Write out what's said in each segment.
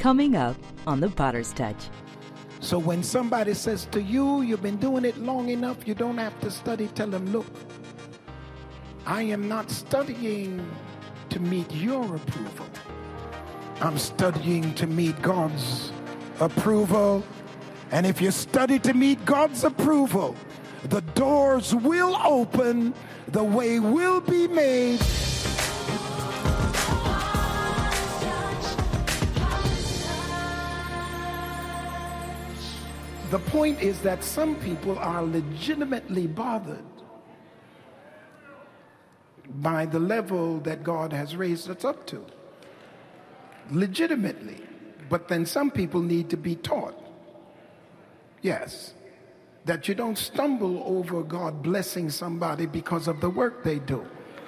Coming up on The Potter's Touch. So when somebody says to you, you've been doing it long enough, you don't have to study, tell them, look, I am not studying to meet your approval. I'm studying to meet God's approval. And if you study to meet God's approval, the doors will open, the way will be made. The point is that some people are legitimately bothered by the level that God has raised us up to. Legitimately. But then some people need to be taught. Yes. That you don't stumble over God blessing somebody because of the work they do.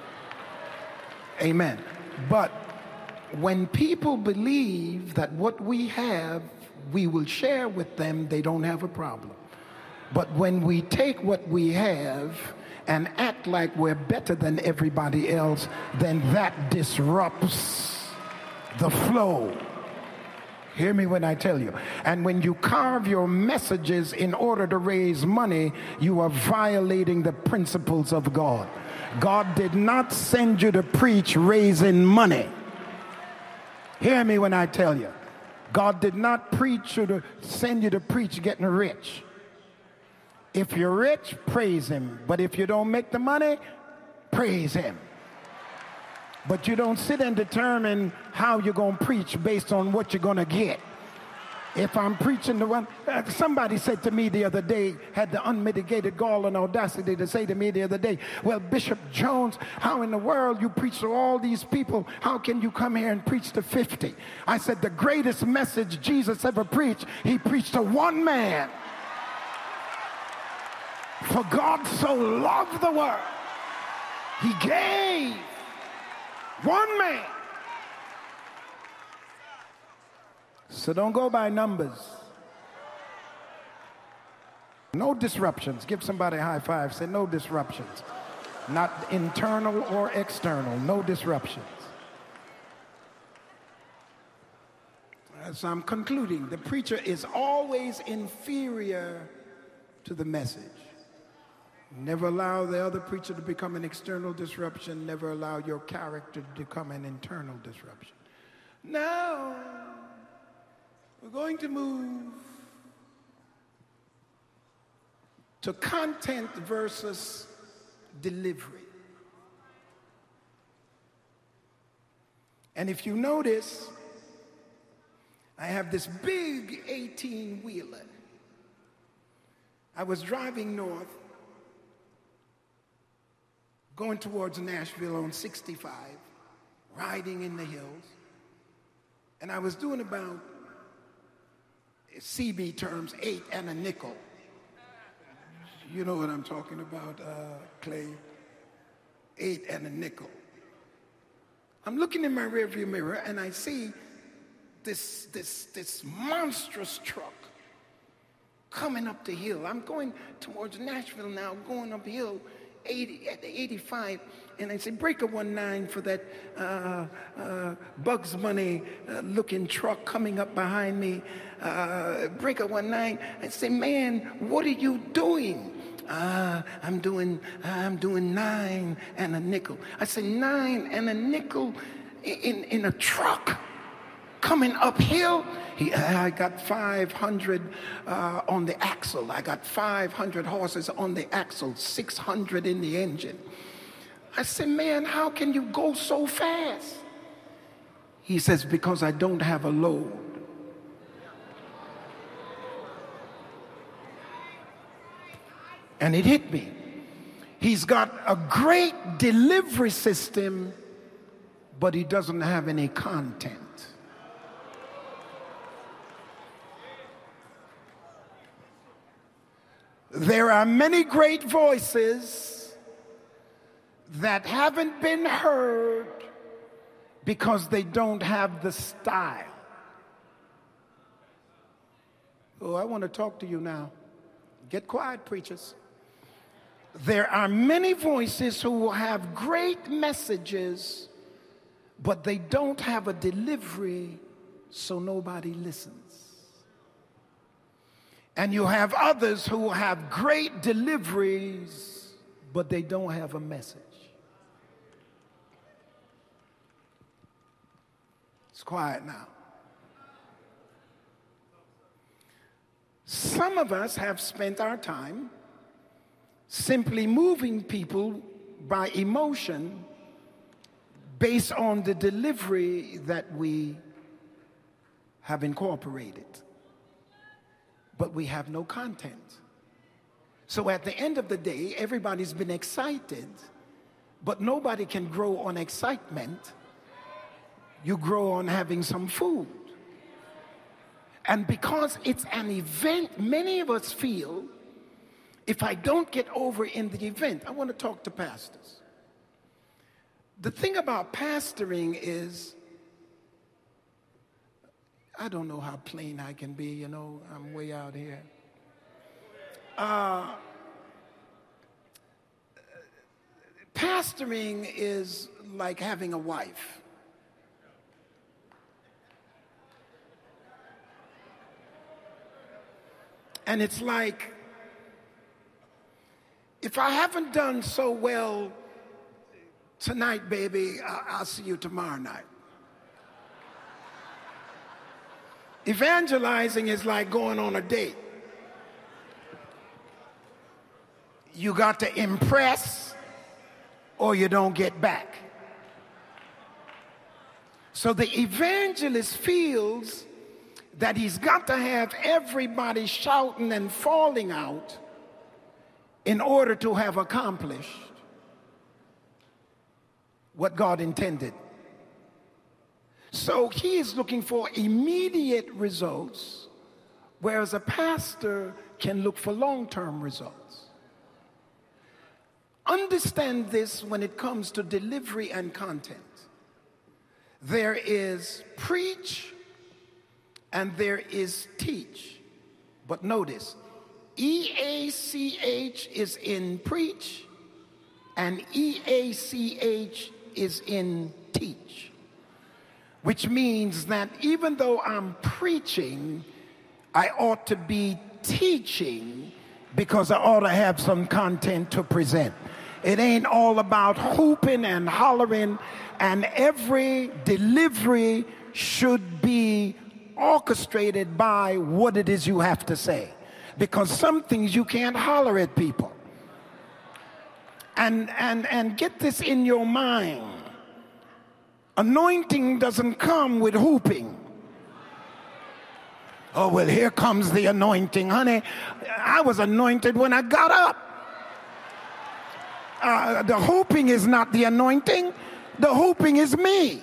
Amen. But when people believe that what we have, we will share with them, they don't have a problem. But when we take what we have and act like we're better than everybody else, then that disrupts the flow. Hear me when I tell you. And when you carve your messages in order to raise money, you are violating the principles of God. God did not send you to preach raising money. Hear me when I tell you. God did not send you to preach getting rich. If you're rich, praise him. But if you don't make the money, praise him. But you don't sit and determine how you're going to preach based on what you're going to get. If I'm preaching the one, somebody said to me the other day, had the unmitigated gall and audacity to say to me the other day, well, Bishop Jones, how in the world you preach to all these people? How can you come here and preach to 50? I said, the greatest message Jesus ever preached, he preached to one man. For God so loved the world, he gave one man. So don't go by numbers. No disruptions. Give somebody a high five. Say no disruptions. Not internal or external. No disruptions. As I'm concluding, the preacher is always inferior to the message. Never allow the other preacher to become an external disruption. Never allow your character to become an internal disruption. Now, we're going to move to content versus delivery. And if you notice, I have this big 18-wheeler. I was driving north, going towards Nashville on 65, riding in the hills, and I was doing about, CB terms, 8 and a nickel. You know what I'm talking about, Clay? 8 and a nickel. I'm looking in my rearview mirror and I see this monstrous truck coming up the hill. I'm going towards Nashville now, going uphill. 80 at the 85, and I say breaker 19 for that Bugs Bunny looking truck coming up behind me. Breaker 19. I say, man, what are you doing? I'm doing 9 and a nickel. I say 9 and a nickel in a truck coming uphill. I got 500 on the axle. I got 500 horses on the axle, 600 in the engine. I said, man, how can you go so fast? He says, because I don't have a load. And it hit me. He's got a great delivery system, but he doesn't have any content. There are many great voices that haven't been heard because they don't have the style. Oh, I want to talk to you now. Get quiet, preachers. There are many voices who will have great messages, but they don't have a delivery so nobody listens. And you have others who have great deliveries, but they don't have a message. It's quiet now. Some of us have spent our time simply moving people by emotion based on the delivery that we have incorporated. But we have no content. So at the end of the day, everybody's been excited, but nobody can grow on excitement. You grow on having some food. And because it's an event, many of us feel, if I don't get over in the event, I want to talk to pastors. The thing about pastoring is, I don't know how plain I can be, you know, I'm way out here. Pastoring is like having a wife. And it's like, if I haven't done so well tonight, baby, I'll see you tomorrow night. Evangelizing is like going on a date. You got to impress or you don't get back. So the evangelist feels that he's got to have everybody shouting and falling out in order to have accomplished what God intended. So he is looking for immediate results, whereas a pastor can look for long-term results. Understand this when it comes to delivery and content. There is preach and there is teach. But notice, EACH is in preach and EACH is in teach. Which means that even though I'm preaching, I ought to be teaching because I ought to have some content to present. It ain't all about hooping and hollering, and every delivery should be orchestrated by what it is you have to say. Because some things you can't holler at people. And get this in your mind. Anointing doesn't come with hooping. Oh, well, here comes the anointing. Honey, I was anointed when I got up. The hooping is not the anointing. The hooping is me.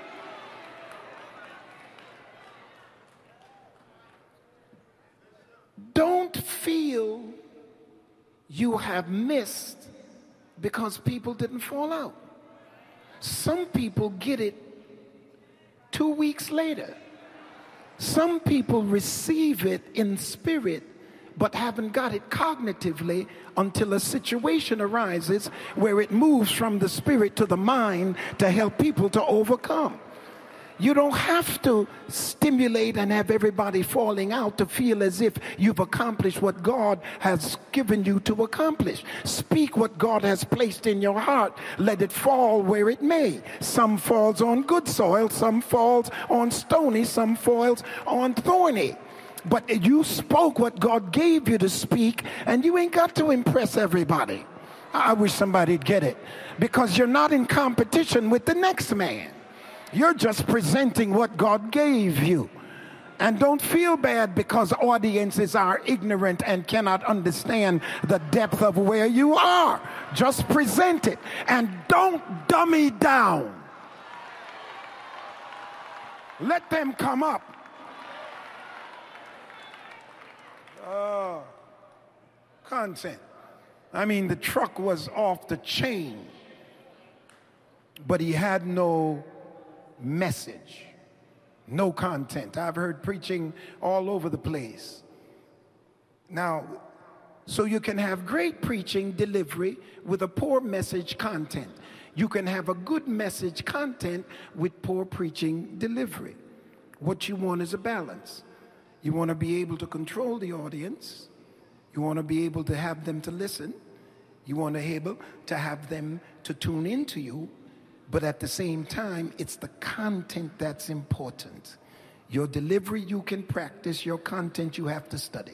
Don't feel you have missed because people didn't fall out. Some people get it 2 weeks later. Some people receive it in spirit, but haven't got it cognitively until a situation arises where it moves from the spirit to the mind to help people to overcome. You don't have to stimulate and have everybody falling out to feel as if you've accomplished what God has given you to accomplish. Speak what God has placed in your heart. Let it fall where it may. Some falls on good soil, some falls on stony, some falls on thorny. But you spoke what God gave you to speak, and you ain't got to impress everybody. I wish somebody'd get it. Because you're not in competition with the next man. You're just presenting what God gave you. And don't feel bad because audiences are ignorant and cannot understand the depth of where you are. Just present it. And don't dummy down. Let them come up. Content. I mean, the truck was off the chain, but he had no message, no content. I've heard preaching all over the place. Now, so you can have great preaching delivery with a poor message content. You can have a good message content with poor preaching delivery. What you want is a balance. You want to be able to control the audience. You want to be able to have them to listen. You want to be able to have them to tune into you. But at the same time, it's the content that's important. Your delivery you can practice, your content you have to study.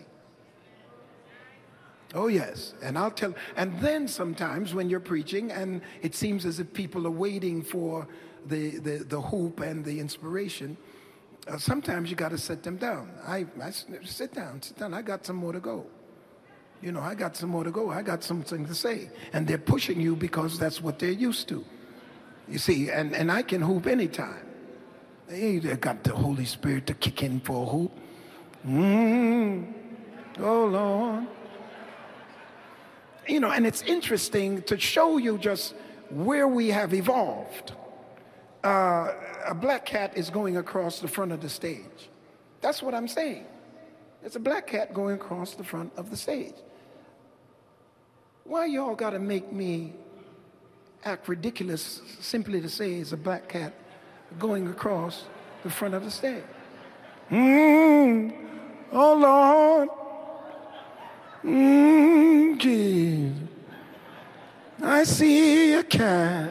Oh yes, and and then sometimes when you're preaching and it seems as if people are waiting for the hoop and the inspiration, sometimes you got to set them down. I sit down, I got some more to go. I got some more to go. I got something to say. And they're pushing you because that's what they're used to. You see, and I can hoop anytime. They got the Holy Spirit to kick in for a hoop. Oh, Lord. And it's interesting to show you just where we have evolved. A black cat is going across the front of the stage. That's what I'm saying. It's a black cat going across the front of the stage. Why y'all got to make me act ridiculous simply to say it's a black cat going across the front of the stage? Oh, Lord. Jesus. I see a cat.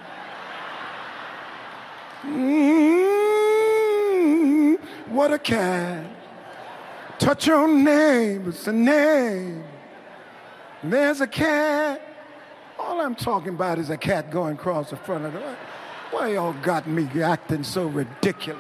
What a cat. Touch your name. It's a name. There's a cat. All I'm talking about is a cat going across the front of the... Why y'all got me acting so ridiculous?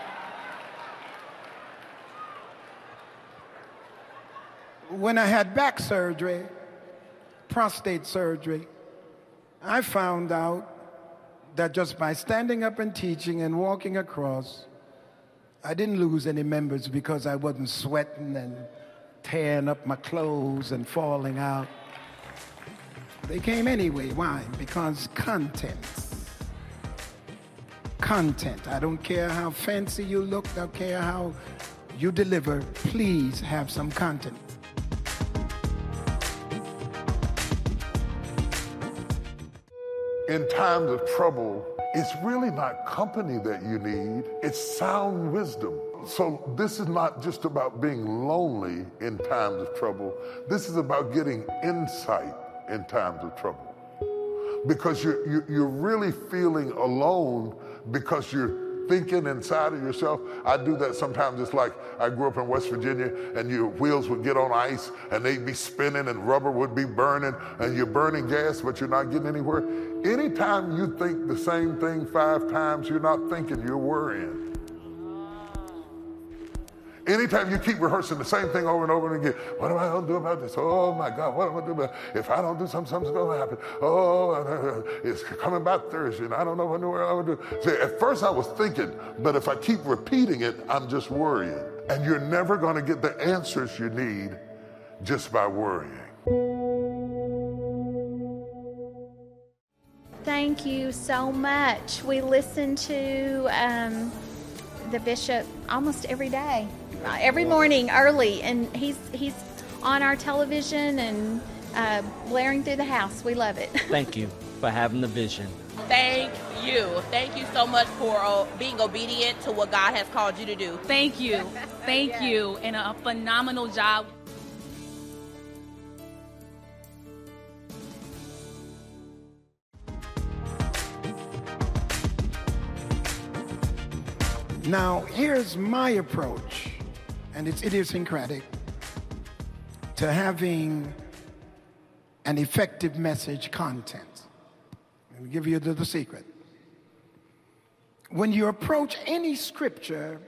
When I had back surgery, prostate surgery, I found out that just by standing up and teaching and walking across, I didn't lose any members because I wasn't sweating and tearing up my clothes and falling out. They came anyway. Why? Because content. I don't care how fancy you look, I don't care how you deliver, please have some content. In times of trouble, it's really not company that you need, it's sound wisdom. So this is not just about being lonely in times of trouble. This is about getting insight in times of trouble. Because you're really feeling alone because you're thinking inside of yourself. I do that sometimes. It's like I grew up in West Virginia and your wheels would get on ice and they'd be spinning and rubber would be burning and you're burning gas but you're not getting anywhere. Anytime you think the same thing 5 times, you're not thinking, you're worrying. Anytime you keep rehearsing the same thing over and over again, what am I going to do about this? Oh my God, what am I going to do about it? If I don't do something, something's going to happen. Oh, it's coming back Thursday and I don't know what I'm going to do. See, at first I was thinking, but if I keep repeating it, I'm just worrying. And you're never going to get the answers you need just by worrying. Thank you so much. We listen to the bishop almost every day, every morning early, and he's on our television and blaring through the house. We love it. Thank you for having the vision. Thank you. Thank you so much for being obedient to what God has called you to do. Thank you. Thank you. And a phenomenal job. Now, here's my approach, and it's idiosyncratic, to having an effective message content. Let me give you the secret. When you approach any scripture,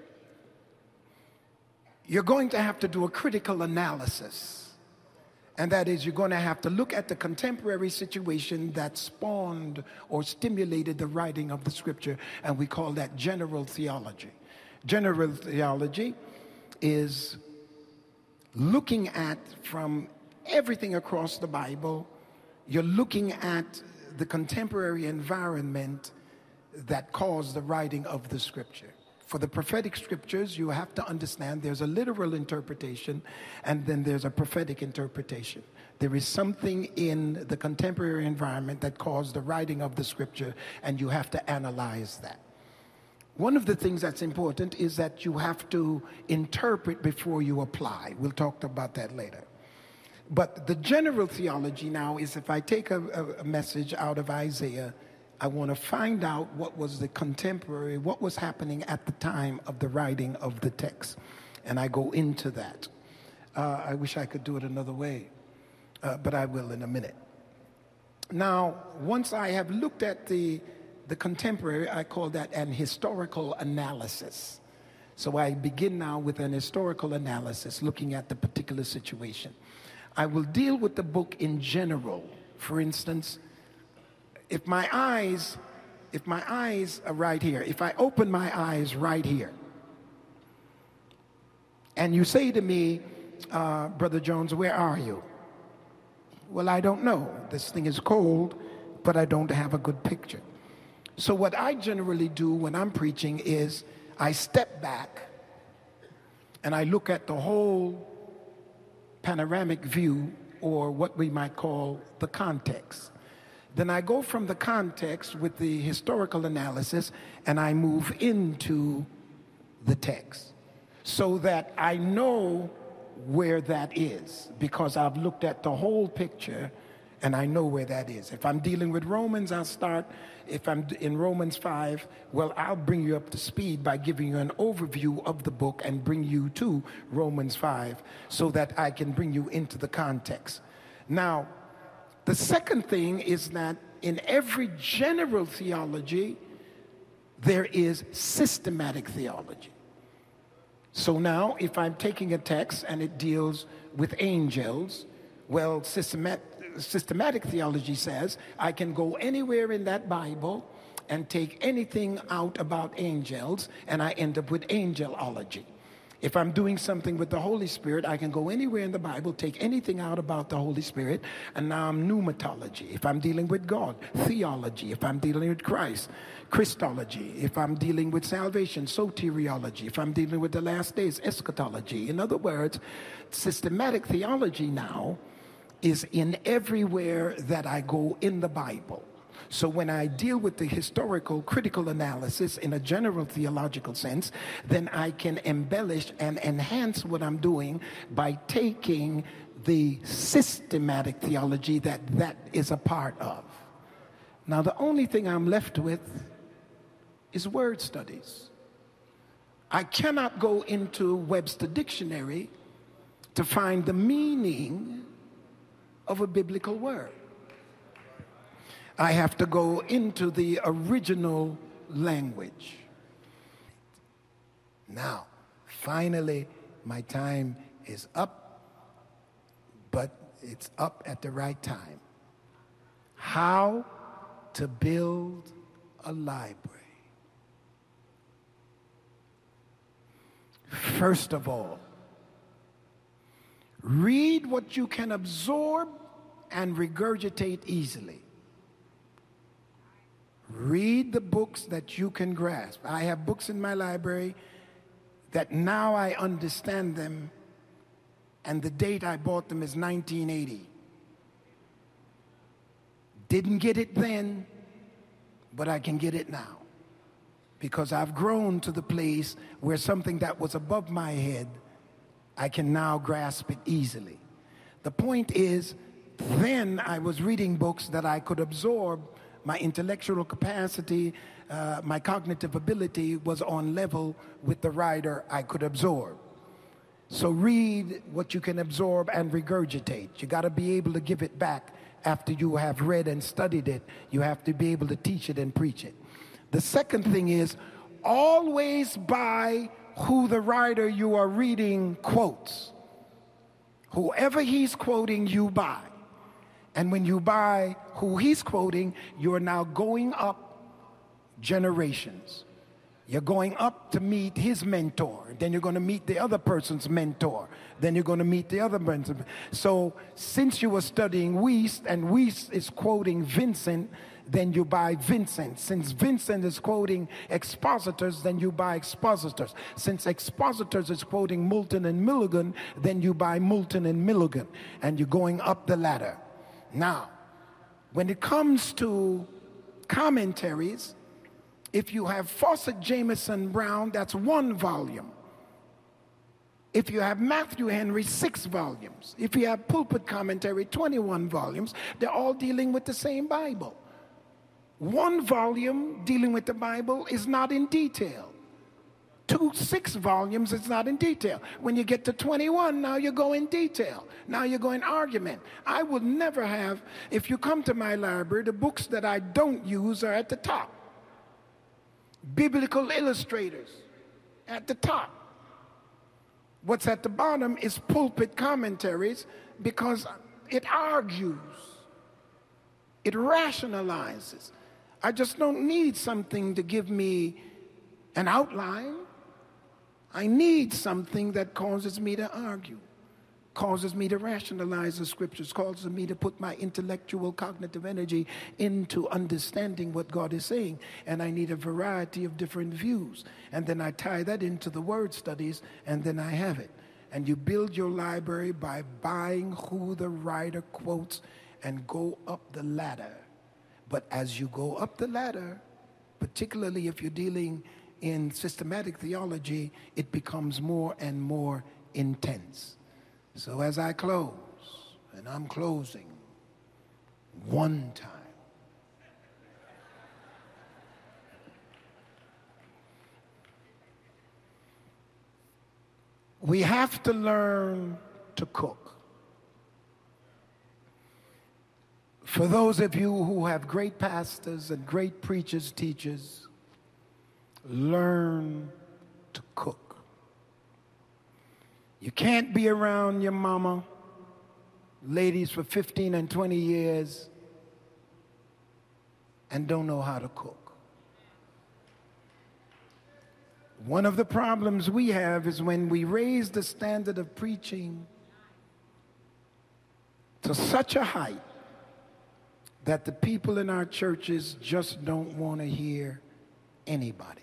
you're going to have to do a critical analysis. And that is, you're going to have to look at the contemporary situation that spawned or stimulated the writing of the scripture, and we call that general theology. General theology is looking at, from everything across the Bible, you're looking at the contemporary environment that caused the writing of the scripture. For the prophetic scriptures, you have to understand there's a literal interpretation and then there's a prophetic interpretation. There is something in the contemporary environment that caused the writing of the scripture, and you have to analyze that. One of the things that's important is that you have to interpret before you apply. We'll talk about that later. But the general theology now is, if I take a message out of Isaiah, I want to find out what was the contemporary, what was happening at the time of the writing of the text. And I go into that. I wish I could do it another way, but I will in a minute. Now, once I have looked at the contemporary, I call that an historical analysis. So I begin now with an historical analysis, looking at the particular situation. I will deal with the book in general. For instance, if my eyes are right here, if I open my eyes right here, and you say to me, Brother Jones, where are you? Well, I don't know. This thing is cold, but I don't have a good picture. So what I generally do when I'm preaching is I step back and I look at the whole panoramic view, or what we might call the context. Then I go from the context with the historical analysis and I move into the text so that I know where that is, because I've looked at the whole picture and I know where that is. If I'm dealing with Romans, I'll start. If I'm in Romans 5, well, I'll bring you up to speed by giving you an overview of the book and bring you to Romans 5 so that I can bring you into the context. Now, the second thing is that in every general theology, there is systematic theology. So now, if I'm taking a text and it deals with angels, well, systematic theology says I can go anywhere in that Bible and take anything out about angels, and I end up with angelology. If I'm doing something with the Holy Spirit, I can go anywhere in the Bible, take anything out about the Holy Spirit, and now I'm pneumatology. If I'm dealing with God, theology. If I'm dealing with Christ, Christology. If I'm dealing with salvation, soteriology. If I'm dealing with the last days, eschatology. In other words, systematic theology now is in everywhere that I go in the Bible. So when I deal with the historical critical analysis in a general theological sense, then I can embellish and enhance what I'm doing by taking the systematic theology that is a part of. Now, the only thing I'm left with is word studies. I cannot go into Webster Dictionary to find the meaning of a biblical word. I have to go into the original language. Now, finally, my time is up, but it's up at the right time. How to build a library. First of all, read what you can absorb and regurgitate easily. Read the books that you can grasp. I have books in my library that now I understand them, and the date I bought them is 1980. Didn't get it then, but I can get it now, because I've grown to the place where something that was above my head, I can now grasp it easily. The point is, then I was reading books that I could absorb. My intellectual capacity, my cognitive ability was on level with the writer I could absorb. So read what you can absorb and regurgitate. You got to be able to give it back after you have read and studied it. You have to be able to teach it and preach it. The second thing is, always buy who the writer you are reading quotes. Whoever he's quoting, you buy. And when you buy who he's quoting, you're now going up generations. You're going up to meet his mentor. Then you're going to meet the other person's mentor. Then you're going to meet the other person. So since you were studying Wuest, and Wuest is quoting Vincent, then you buy Vincent. Since Vincent is quoting expositors, then you buy expositors. Since expositors is quoting Moulton and Milligan, then you buy Moulton and Milligan. And you're going up the ladder. Now, when it comes to commentaries, If you have Fawcett Jameson Brown, that's 1 volume. If you have Matthew Henry, 6 volumes. If you have Pulpit Commentary, 21 volumes. They're all dealing with the same Bible. 1 volume dealing with the Bible is not in detail. 6 volumes is not in detail. When you get to 21, now you go in detail. Now you go in argument. I will never have, if you come to my library, the books that I don't use are at the top. Biblical illustrators at the top. What's at the bottom is pulpit commentaries, because it argues. It rationalizes. I just don't need something to give me an outline. I need something that causes me to argue, causes me to rationalize the scriptures, causes me to put my intellectual cognitive energy into understanding what God is saying. And I need a variety of different views. And then I tie that into the word studies, and then I have it. And you build your library by buying who the writer quotes and go up the ladder. But as you go up the ladder, particularly if you're dealing in systematic theology, it becomes more and more intense. So as I close, and I'm closing one time, we have to learn to cook. For those of you who have great pastors and great preachers, teachers, learn to cook. You can't be around your mama, ladies, for 15 and 20 years and don't know how to cook. One of the problems we have is when we raise the standard of preaching to such a height that the people in our churches just don't want to hear anybody.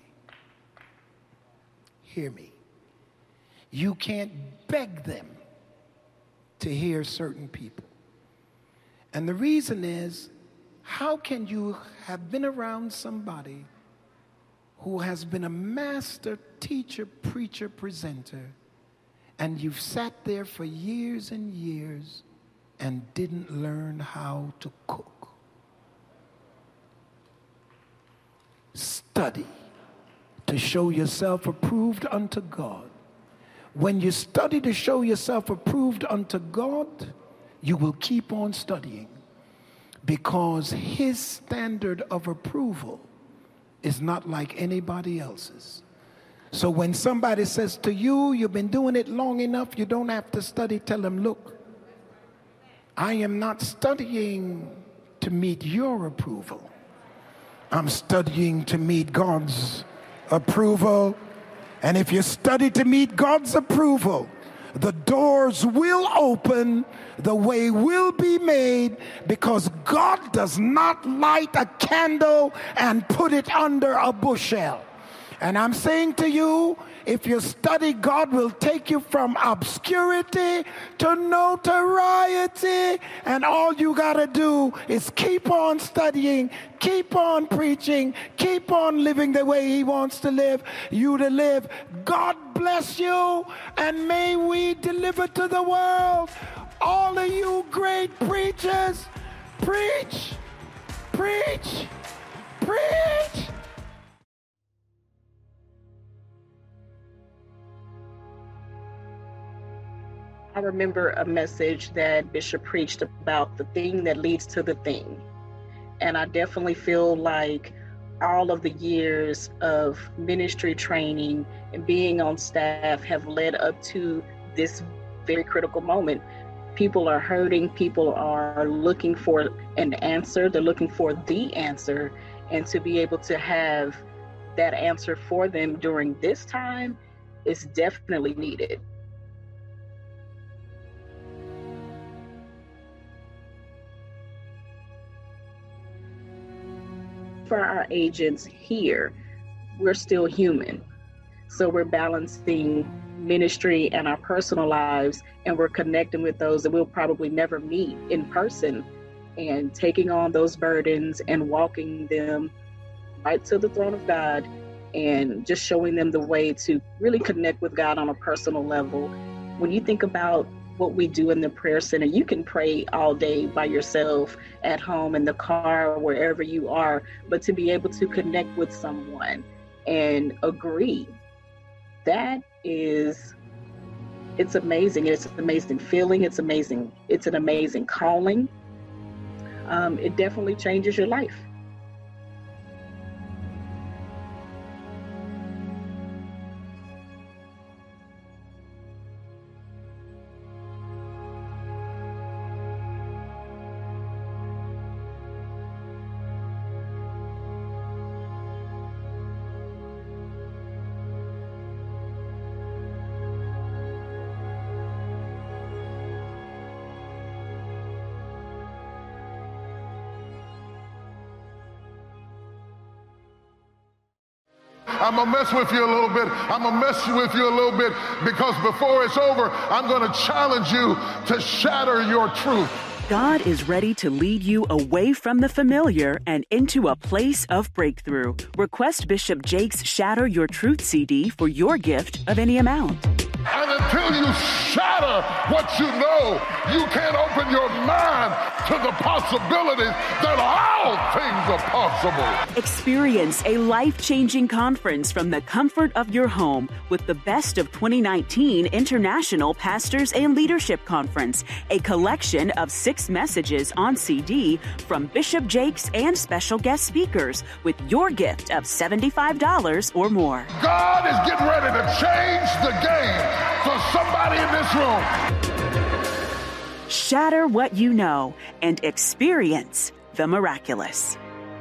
Hear me. You can't beg them to hear certain people. And the reason is, how can you have been around somebody who has been a master teacher, preacher, presenter, and you've sat there for years and years and didn't learn how to cook? Study to show yourself approved unto God. When you study to show yourself approved unto God, you will keep on studying, because his standard of approval is not like anybody else's. So when somebody says to you, you've been doing it long enough, you don't have to study, tell them, look, I am not studying to meet your approval. I'm studying to meet God's approval. And if you study to meet God's approval, the doors will open, the way will be made, because God does not light a candle and put it under a bushel. And I'm saying to you, if you study, God will take you from obscurity to notoriety. And all you got to do is keep on studying, keep on preaching, keep on living the way he wants to live, you to live. God bless you, and may we deliver to the world. All of you great preachers, preach, preach, preach. I remember a message that Bishop preached about the thing that leads to the thing. And I definitely feel like all of the years of ministry training and being on staff have led up to this very critical moment. People are hurting, people are looking for an answer, they're looking for the answer, and to be able to have that answer for them during this time is definitely needed. For our agents here, we're still human. So we're balancing ministry and our personal lives, and we're connecting with those that we'll probably never meet in person, and taking on those burdens and walking them right to the throne of God and just showing them the way to really connect with God on a personal level. When you think about what we do in the prayer center, you can pray all day by yourself, at home, in the car, wherever you are, but to be able to connect with someone and agree, it's amazing. It's an amazing feeling. It's amazing. It's an amazing calling. It definitely changes your life. I'm going to mess with you a little bit. I'm going to mess with you a little bit because before it's over, I'm going to challenge you to shatter your truth. God is ready to lead you away from the familiar and into a place of breakthrough. Request Bishop Jakes' Shatter Your Truth CD for your gift of any amount. And until you shatter what you know, you can't open your mind to the possibilities that all things are possible. Experience a life-changing conference from the comfort of your home with the Best of 2019 International Pastors and Leadership Conference, a collection of 6 messages on CD from Bishop Jakes and special guest speakers with your gift of $75 or more. God is getting ready to change the game for somebody in this room. Shatter what you know and experience the miraculous.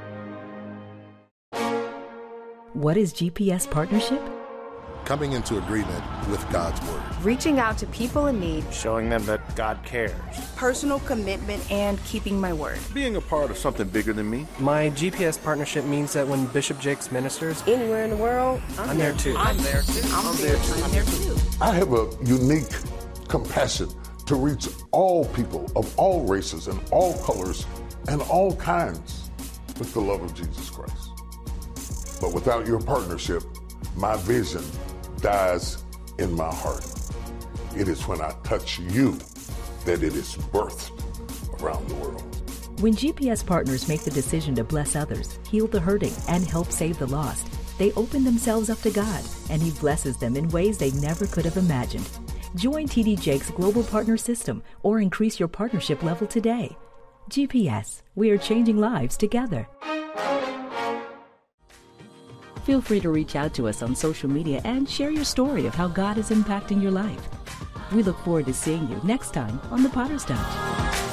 What is GPS partnership? Coming into agreement with God's word. Reaching out to people in need. Showing them that God cares. Personal commitment and keeping my word. Being a part of something bigger than me. My GPS partnership means that when Bishop Jakes ministers anywhere in the world, I'm there too. I'm there too. I'm there too. I have a unique compassion to reach all people of all races and all colors and all kinds with the love of Jesus Christ. But without your partnership, my vision dies in my heart. It is when I touch you that it is birthed around the world. When GPS partners make the decision to bless others, heal the hurting, and help save the lost, they open themselves up to God, and He blesses them in ways they never could have imagined. Join T.D. Jakes' Global Partner System or increase your partnership level today. GPS, we are changing lives together. Feel free to reach out to us on social media and share your story of how God is impacting your life. We look forward to seeing you next time on The Potter's Touch.